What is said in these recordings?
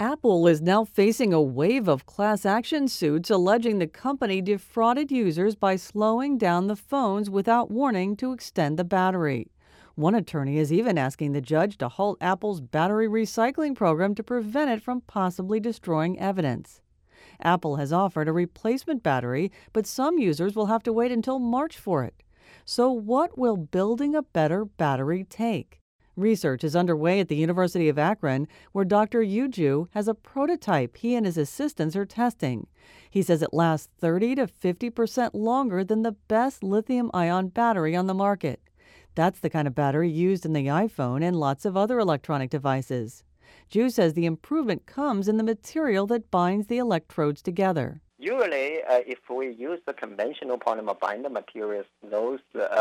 Apple is now facing a wave of class action suits alleging the company defrauded users by slowing down the phones without warning to extend the battery. One attorney is even asking the judge to halt Apple's battery recycling program to prevent it from possibly destroying evidence. Apple has offered a replacement battery, but some users will have to wait until March for it. So what will building a better battery take? Research is underway at the University of Akron, where Dr. Yu Zhu has a prototype he and his assistants are testing. He says it lasts 30 to 50% longer than the best lithium-ion battery on the market. That's the kind of battery used in the iPhone and lots of other electronic devices. Zhu says the improvement comes in the material that binds the electrodes together. Usually, if we use the conventional polymer binder materials, those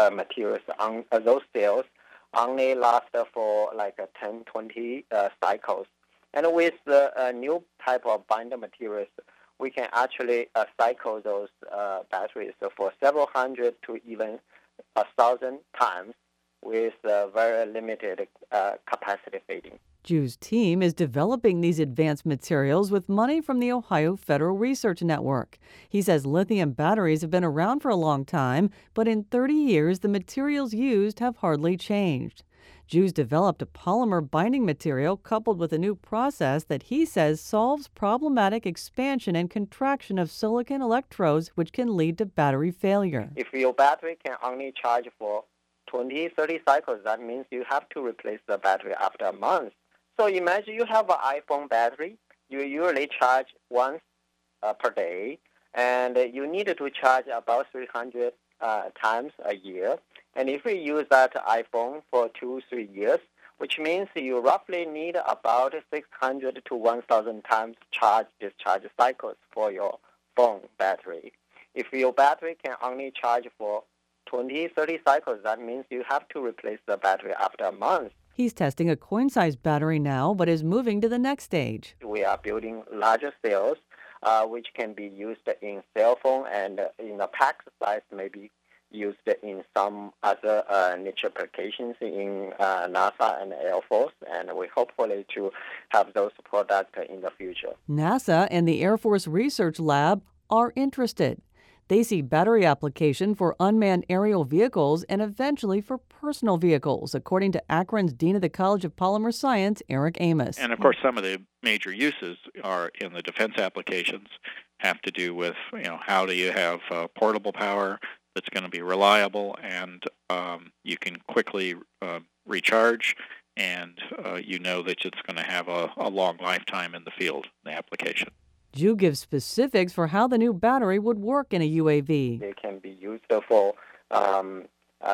those cells only last for like 10, 20 cycles. And with the new type of binder materials, we can actually cycle those batteries for several hundred to even 1,000 times with very limited capacity fading. Zhu's team is developing these advanced materials with money from the Ohio Federal Research Network. He says lithium batteries have been around for a long time, but in 30 years, the materials used have hardly changed. Zhu's developed a polymer binding material coupled with a new process that he says solves problematic expansion and contraction of silicon electrodes, which can lead to battery failure. If your battery can only charge for 20, 30 cycles, that means you have to replace the battery after a month. So imagine you have an iPhone battery. You usually charge once per day, and you need to charge about 300 times a year. And if you use that iPhone for 2-3 years, which means you roughly need about 600 to 1,000 times charge-discharge cycles for your phone battery. If your battery can only charge for 20, 30 cycles, that means you have to replace the battery after a month. He's testing a coin-sized battery now, but is moving to the next stage. We are building larger cells, which can be used in cell phone and in a pack size, maybe used in some other niche applications in NASA and Air Force, and we hopefully to have those products in the future. NASA and the Air Force Research Lab are interested. They see battery application for unmanned aerial vehicles and eventually for personal vehicles, according to Akron's Dean of the College of Polymer Science, Eric Amos. And of course, some of the major uses are in the defense applications, have to do with, how do you have portable power that's going to be reliable and you can quickly recharge, and you know that it's going to have a long lifetime in the field, the application. Zhu gives specifics for how the new battery would work in a UAV. They can be used for 10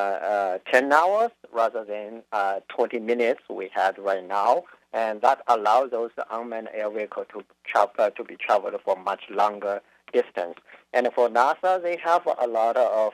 hours rather than 20 minutes we had right now, and that allows those unmanned air vehicles to be traveled for much longer distance. And for NASA, they have a lot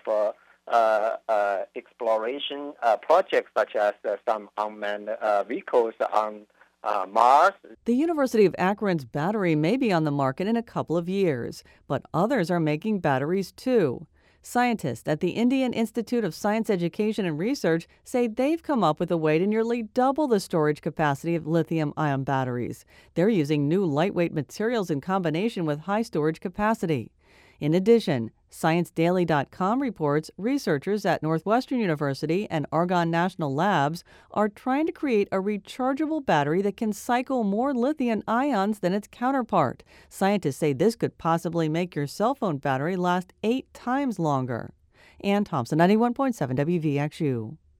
of exploration projects, such as some unmanned vehicles on Mars. The University of Akron's battery may be on the market in a couple of years, but others are making batteries too. Scientists at the Indian Institute of Science Education and Research say they've come up with a way to nearly double the storage capacity of lithium-ion batteries. They're using new lightweight materials in combination with high storage capacity. In addition, ScienceDaily.com reports researchers at Northwestern University and Argonne National Labs are trying to create a rechargeable battery that can cycle more lithium ions than its counterpart. Scientists say this could possibly make your cell phone battery last 8 times longer. Ann Thompson, 91.7 WVXU.